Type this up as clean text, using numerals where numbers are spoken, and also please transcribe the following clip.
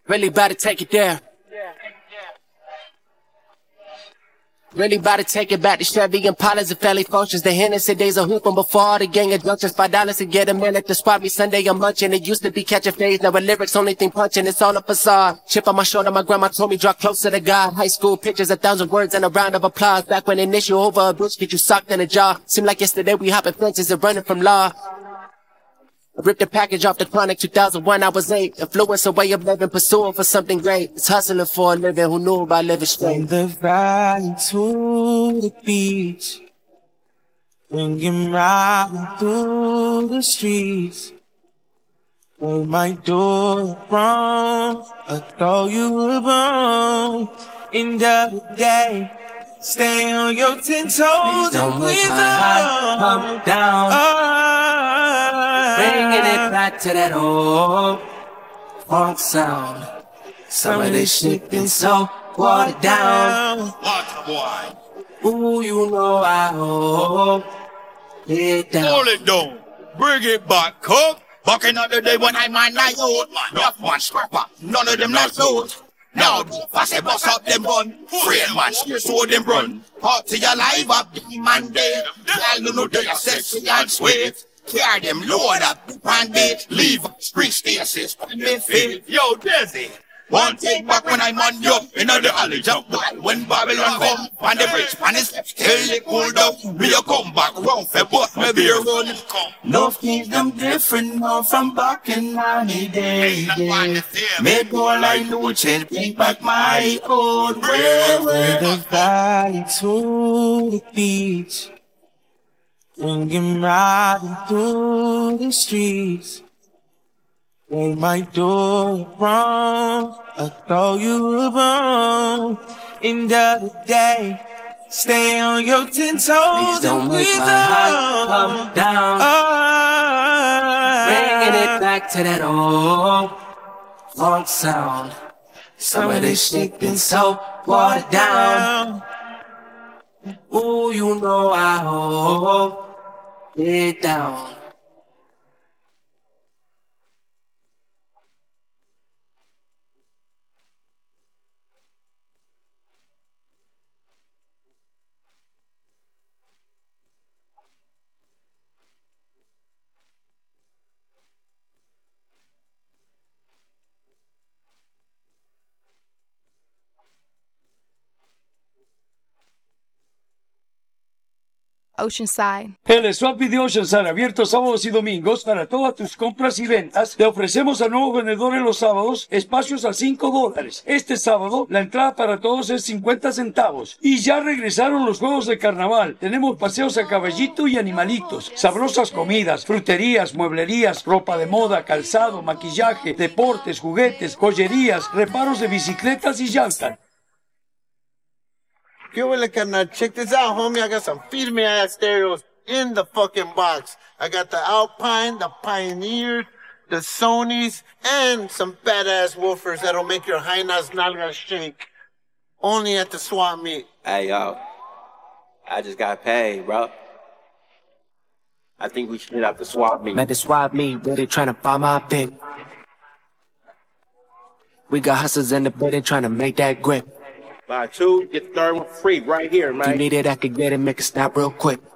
Really about to take it there. Really about to take it back to Chevy Impalas and Family Functions. The Hennessy days of hooping before all the gang of junctions. $5 to get a man at the spot. Me Sunday I'm munching. It used to be catch a phase. Now with lyrics only thing punching. It's all a facade. Chip on my shoulder. My grandma told me draw closer to God. High school pictures, 1,000 words and a round of applause. Back when an issue over a bitch get you socked in the jaw. Seemed like yesterday we hopping fences and running from law. I ripped the package off the Chronic 2001, I was 8. Influence a way of living, pursuing for something great. It's hustling for a living, who knew about living straight. From the valley to the beach, bringing riding through the streets. Hold my door wrong, I thought you were born. In the day, stay on your 10 toes and please don't come down. Bringing it back to that old funk sound. Some of this shit been so watered down. Ooh, you know I hold it down. Hold it down, bring it back, cook. Back in the day when I man I old man, rough man scrapper, none of them not sold. Now, fast a bust up them bun, free man, still so them run. Party alive up, the man dead. Y'all know they are sexy and sweet. Carry them load up, and bait. Leave spring stasis, and me fit. Yo, Desi, one take back when I'm on you. In the alley, jump wild when Babylon come. On the bridge, on the steps, till it cool down. Me a come back round for both me beer run. Love keeps them different now from back in the day. Make all I do, change, bring back my old way. From the valley to the beach, bringing riding through the streets. Hold my door wrong, I thought you were born. In the day, stay on your 10 toes Please don't and make please my heart come down. Bringing it back to that old funk sound. Some of this shit been so watered down. Ooh, you know I hold it down. Oceanside. El Swappy de Oceanside, abierto sábados y domingos para todas tus compras y ventas. Te ofrecemos a nuevos vendedores los sábados espacios a $5. Este sábado la entrada para todos es 50 centavos. Y ya regresaron los juegos de carnaval. Tenemos paseos a caballito y animalitos, sabrosas comidas, fruterías, mueblerías, ropa de moda, calzado, maquillaje, deportes, juguetes, joyerías, reparos de bicicletas y llantas. Yo, carnal, check this out, homie. I got some feed me ass stereos in the fucking box. I got the Alpine, the Pioneer, the Sonys, and some badass woofers that'll make your hyenas nalgas shake. Only at the swap meet. Hey, yo. I just got paid, bro. I think we should hit up the swap meet. Met the swap meet, really trying to find my pick. We got hustlers in the building trying to make that grip. Buy two, get the third one free right here, man. If you need it, I could get it, make it snap real quick.